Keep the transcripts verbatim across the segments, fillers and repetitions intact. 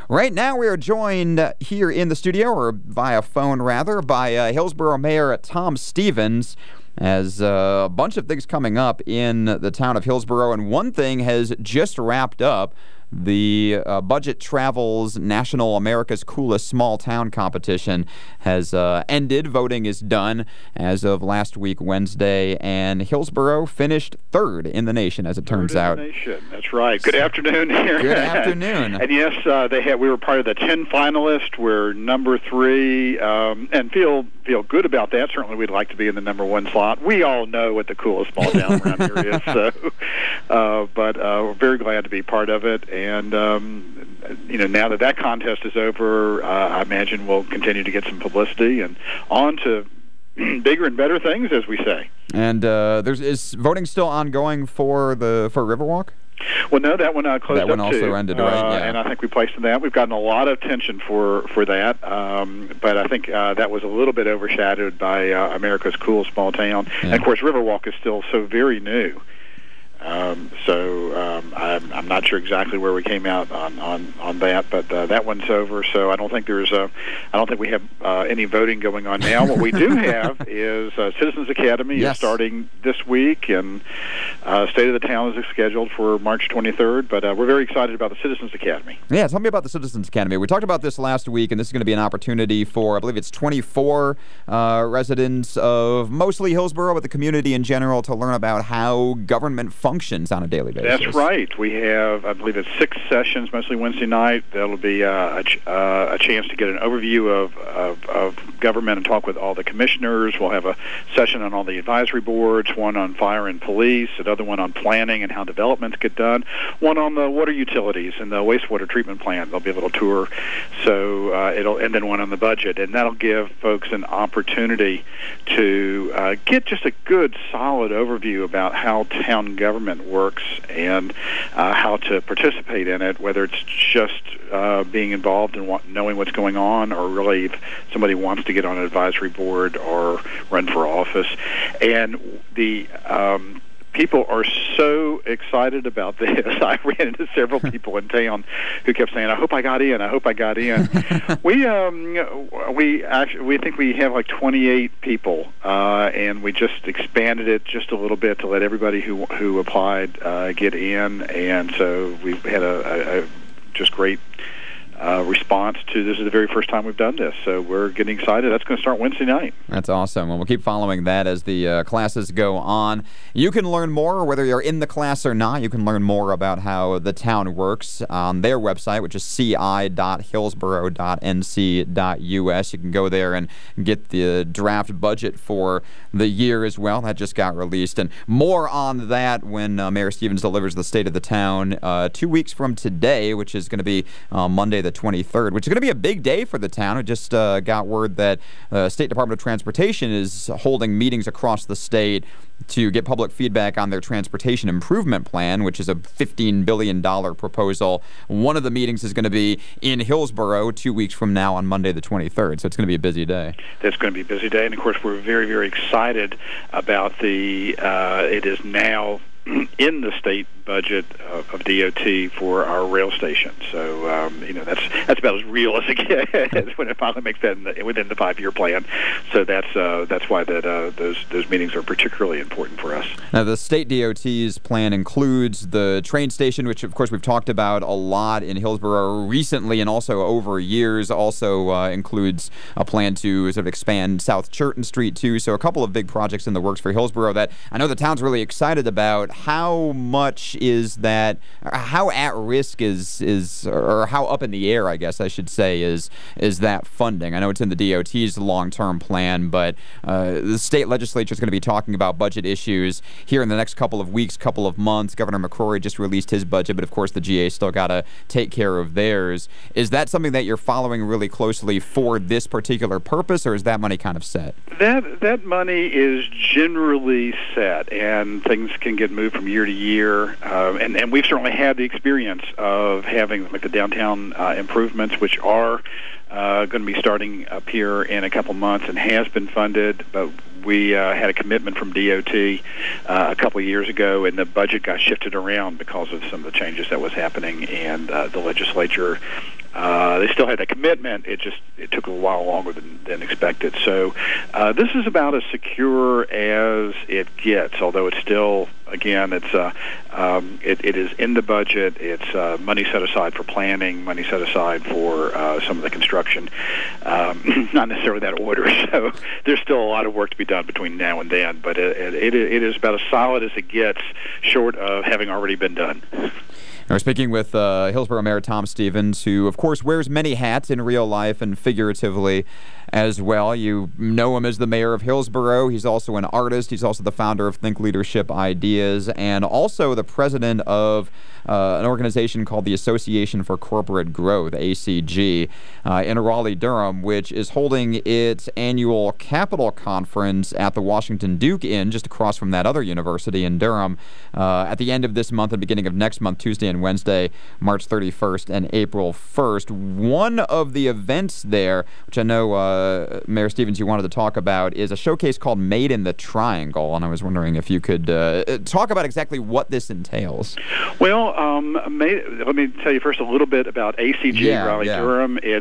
Right now we are joined uh, here in the studio, or via phone rather, by uh, Hillsborough Mayor Tom Stevens. As uh, a bunch of things coming up in the town of Hillsborough, and one thing has just wrapped up. The uh, Budget Travels National America's Coolest Small Town competition has uh, ended. Voting is done as of last week, Wednesday, and Hillsborough finished third in the nation, as it turns third in out. The nation. That's right. Good afternoon here. Good afternoon. And yes, uh, they had. We were part of the ten finalists. We're number three, um, and feel feel good about that. Certainly, we'd like to be in the number one slot. We all know what the coolest small town around here is. So, uh, but uh, we're very glad to be part of it. And, um, you know, now that that contest is over, uh, I imagine we'll continue to get some publicity and on to bigger and better things, as we say. And uh, there's is voting still ongoing for the for Riverwalk? Well, no, that one uh, closed that one up also too. ended, right? Uh, yeah. And I think we placed in that. We've gotten a lot of attention for, for that, um, but I think uh, that was a little bit overshadowed by uh, America's Coolest Small Town. Yeah. And, of course, Riverwalk is still so very new. Um, so um, I'm, I'm not sure exactly where we came out on, on, on that, but uh, that one's over. So I don't think there's a, I don't think we have uh, any voting going on now. What we do have is uh, Citizens Academy yes. is starting this week, and uh, State of the Town is scheduled for March twenty-third. But uh, we're very excited about the Citizens Academy. Yeah, tell me about the Citizens Academy. We talked about this last week, and this is going to be an opportunity for, I believe it's twenty-four uh, residents of mostly Hillsborough, but the community in general, to learn about how government functions on a daily basis. That's right. We have, I believe it's six sessions, mostly Wednesday night. That'll be uh, a, ch- uh, a chance to get an overview of, of, of government and talk with all the commissioners. We'll have a session on all the advisory boards, one on fire and police, another one on planning and how developments get done, one on the water utilities and the wastewater treatment plant. There'll be a little tour. So uh, it'll, and then one on the budget. And that'll give folks an opportunity to uh, get just a good, solid overview about how town government works and uh, how to participate in it, whether it's just uh, being involved and wa- knowing what's going on, or really if somebody wants to get on an advisory board or run for office. And the um, people are so excited about this. I ran into several people in town who kept saying, "I hope I got in. I hope I got in." we um, we actually we think we have like twenty-eight people, uh, and we just expanded it just a little bit to let everybody who who applied uh, get in, and so we've had a, a, a just great Uh, response to this is the very first time we've done this, so we're getting excited. That's going to start Wednesday night. That's awesome. Well, we'll keep following that as the uh, classes go on. You can learn more, whether you're in the class or not. You can learn more about how the town works on their website, which is c i dot hillsborough dot n c dot u s. You can go there and get the draft budget for the year as well. That just got released. And more on that when uh, Mayor Stevens delivers the State of the Town uh, two weeks from today, which is going to be uh, Monday the twenty-third, which is going to be a big day for the town. We just uh, got word that the uh, State Department of Transportation is holding meetings across the state to get public feedback on their transportation improvement plan, which is a fifteen billion dollars proposal. One of the meetings is going to be in Hillsborough two weeks from now on Monday the twenty-third, so it's going to be a busy day. That's going to be a busy day, and of course we're very, very excited about the, uh, it is now in the state budget of, of D O T for our rail station. So, um, you know, that's that's about as real as it gets when it finally makes that in the, within the five-year plan. So that's uh, that's why that uh, those those meetings are particularly important for us. Now, the state D O T's plan includes the train station, which, of course, we've talked about a lot in Hillsborough recently and also over years. Also uh, includes a plan to sort of expand South Churton Street, too. So a couple of big projects in the works for Hillsborough that I know the town's really excited about. How much is that, how at risk is, is or how up in the air, I guess I should say, is is that funding? I know it's in the D O T's long-term plan, but uh, the state legislature is going to be talking about budget issues here in the next couple of weeks, couple of months. Governor McCrory just released his budget, but of course the G A still got to take care of theirs. Is that something that you're following really closely for this particular purpose, or is that money kind of set? That that money is generally set, and things can get moved from year to year. uh, and, and we've certainly had the experience of having like the downtown uh, improvements, which are uh, going to be starting up here in a couple months and has been funded, but we uh, had a commitment from D O T uh, a couple of years ago, and the budget got shifted around because of some of the changes that was happening, and uh, the legislature, uh, they still had that commitment. It just it took a while longer than, than expected. So uh, this is about as secure as it gets, although it's still, again, it's uh, um, it, it is in the budget. It's uh, money set aside for planning, money set aside for uh, some of the construction, um, not necessarily that order. So there's still a lot of work to be done between now and then, but it, it, it is about as solid as it gets, short of having already been done. We're speaking with uh, Hillsborough Mayor Tom Stevens, who, of course, wears many hats in real life and figuratively as well. You know him as the mayor of Hillsborough. He's also an artist. He's also the founder of Think Leadership Ideas, and also the president of uh, an organization called the Association for Corporate Growth, A C G, uh, in Raleigh-Durham, which is holding its annual Capital Conference at the Washington Duke Inn, just across from that other university in Durham, uh, at the end of this month and beginning of next month, Tuesday and Wednesday, March thirty-first and April first. One of the events there, which I know uh, Mayor Stevens, you wanted to talk about, is a showcase called Made in the Triangle, and I was wondering if you could uh, talk about exactly what this entails. Well, um, made, let me tell you first a little bit about A C G yeah, Raleigh-Durham. Yeah. It's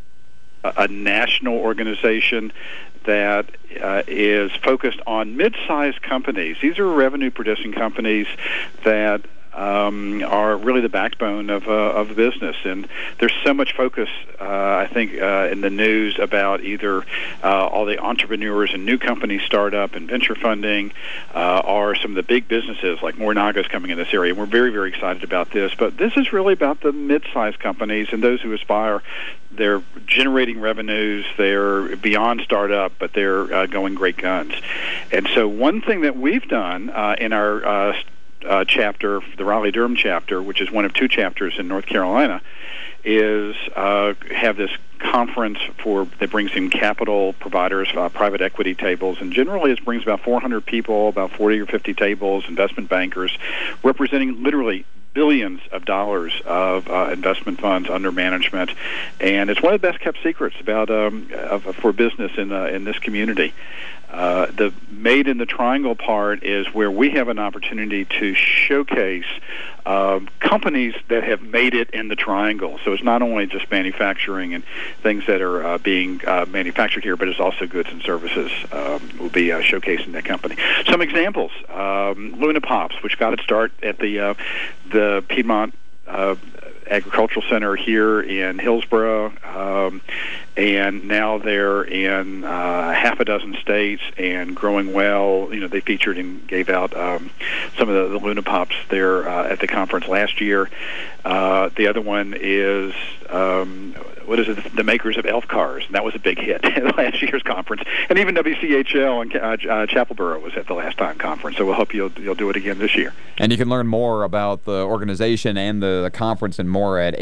a, a national organization that uh, is focused on mid-sized companies. These are revenue-producing companies that Um, are really the backbone of uh, of business, and there's so much focus, uh, I think, uh, in the news about either uh, all the entrepreneurs and new companies start up and venture funding, uh, or some of the big businesses like Morinaga's coming in this area. And we're very, very excited about this, but this is really about the mid-sized companies and those who aspire. They're generating revenues. They're beyond startup, but they're uh, going great guns. And so one thing that we've done uh, in our uh, Uh, chapter, the Raleigh-Durham chapter, which is one of two chapters in North Carolina, is uh, have this conference for that brings in capital providers, uh, private equity tables, and generally it brings about four hundred people, about forty or fifty tables, investment bankers, representing literally billions of dollars of uh, investment funds under management, and it's one of the best kept secrets about um, of, for business in uh, in this community. Uh, the Made in the Triangle part is where we have an opportunity to showcase uh, companies that have made it in the Triangle. So it's not only just manufacturing and things that are uh, being uh, manufactured here, but it's also goods and services. Um, will be uh, showcasing that company. Some examples: um, Luna Pops, which got its start at the uh, the Piedmont Uh, Agricultural Center here in Hillsborough, um, and now they're in uh, half a dozen states and growing well. You know, they featured and gave out um, some of the, the Luna Pops there uh, at the conference last year. Uh, the other one is um, what is it? The makers of Elf Cars, and that was a big hit at last year's conference. And even W C H L and uh, uh, Chapelboro was at the last time conference. So we'll hope you'll you'll do it again this year. And you can learn more about the organization and the, the conference and more at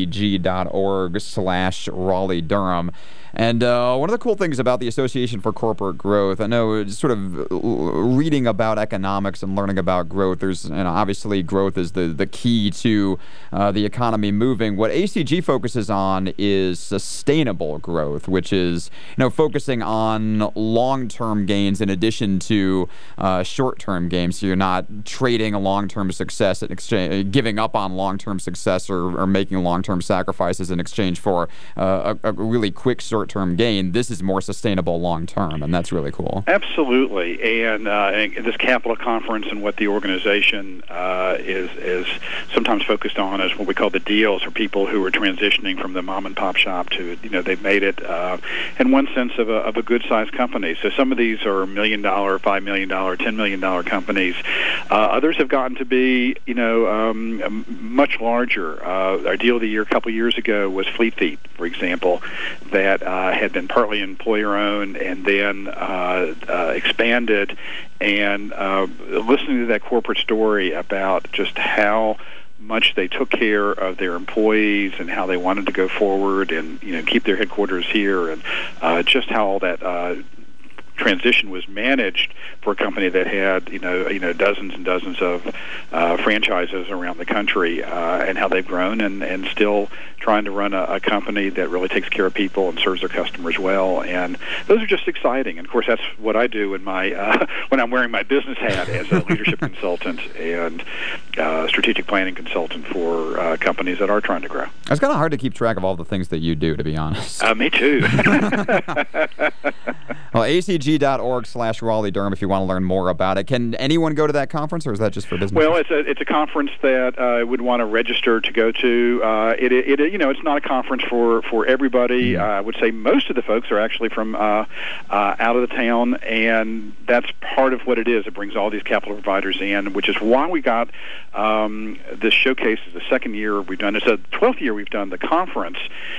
acg.org slash Raleigh Durham. And uh, one of the cool things about the Association for Corporate Growth, I know sort of reading about economics and learning about growth, there's, you know, obviously growth is the, the key to uh, the economy moving. What A C G focuses on is sustainable growth, which is, you know, focusing on long-term gains in addition to uh, short-term gains. So you're not trading a long-term success in exchange, giving up on long-term success or, or making long-term sacrifices in exchange for uh, a, a really quick short term gain. This is more sustainable long term, and that's really cool. Absolutely, and, uh, and this Capital Conference and what the organization uh, is is sometimes focused on is what we call the deals, or people who are transitioning from the mom and pop shop to, you know, they've made it uh, in one sense of a, of a good sized company. So some of these are million dollar, five million dollar, ten million dollar companies. Uh, others have gotten to be, you know, um, much larger. Uh, our deal of the year a couple years ago was Fleet Feet, for example, that uh, Uh, had been partly employer-owned and then uh, uh, expanded, and uh, listening to that corporate story about just how much they took care of their employees and how they wanted to go forward and, you know, keep their headquarters here, and uh, just how all that uh, transition was managed for a company that had you know you know dozens and dozens of uh, franchises around the country, uh, and how they've grown and, and still trying to run a, a company that really takes care of people and serves their customers well. And those are just exciting. And of course, that's what I do in my uh, when I'm wearing my business hat as a leadership consultant and uh, strategic planning consultant for uh, companies that are trying to grow. It's kind of hard to keep track of all the things that you do, to be honest. Uh, me too. Well, A C G dot org slash Raleigh Durham if you want to learn more about it. Can anyone go to that conference, or is that just for business? Well, it's a it's a conference that I uh, would want to register to go to. Uh, it, it, it you know it's not a conference for for everybody. Mm-hmm. uh, I would say most of the folks are actually from uh, uh, out of the town, and that's part of what it is. It brings all these capital providers in, which is why we got um, this showcase. Is the second year we've done. It's the twelfth year we've done the conference,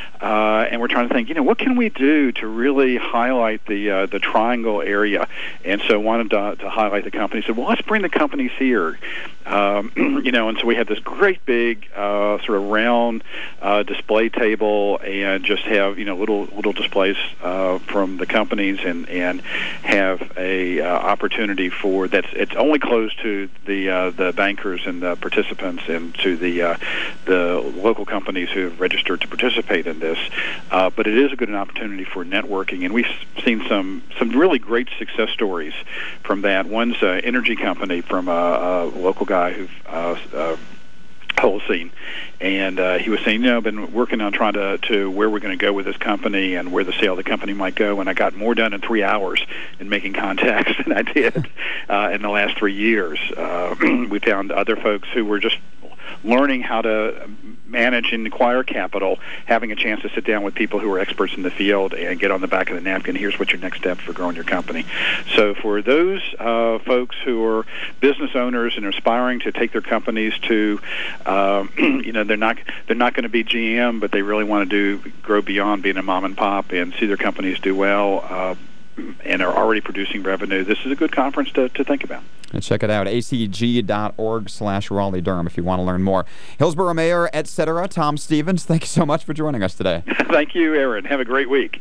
uh, and we're trying to think. You know, what can we do to really highlight the uh, the Triangle area? And so wanted to, to highlight the company. Said, well, let's bring the companies here. Um, you know, and so we had this great big uh, sort of round uh, display table, and just have you know little little displays uh, from the companies, and and have a uh, opportunity for that's it's only closed to the uh, the bankers and the participants, and to the uh, the local companies who have registered to participate in this. Uh, but it is a good an opportunity for networking, and we've seen some some really great success stories from that. One's an energy company from a, a local guy who uh, uh, Holcine, and uh, he was saying, you know, I've been working on trying to, to where we're going to go with this company and where the sale of the company might go, and I got more done in three hours in making contacts than I did uh, in the last three years. Uh, we found other folks who were just learning how to manage and acquire capital, having a chance to sit down with people who are experts in the field and get on the back of the napkin, here's what your next step for growing your company. So for those uh, folks who are business owners and aspiring to take their companies to, uh, you know, they're not they're not going to be G M, but they really want to do grow beyond being a mom and pop and see their companies do well, uh, and are already producing revenue, this is a good conference to, to think about. And check it out, A C G dot org slash Raleigh Durham if you want to learn more. Hillsborough Mayor, et cetera, Tom Stevens, thank you so much for joining us today. Thank you, Aaron. Have a great week.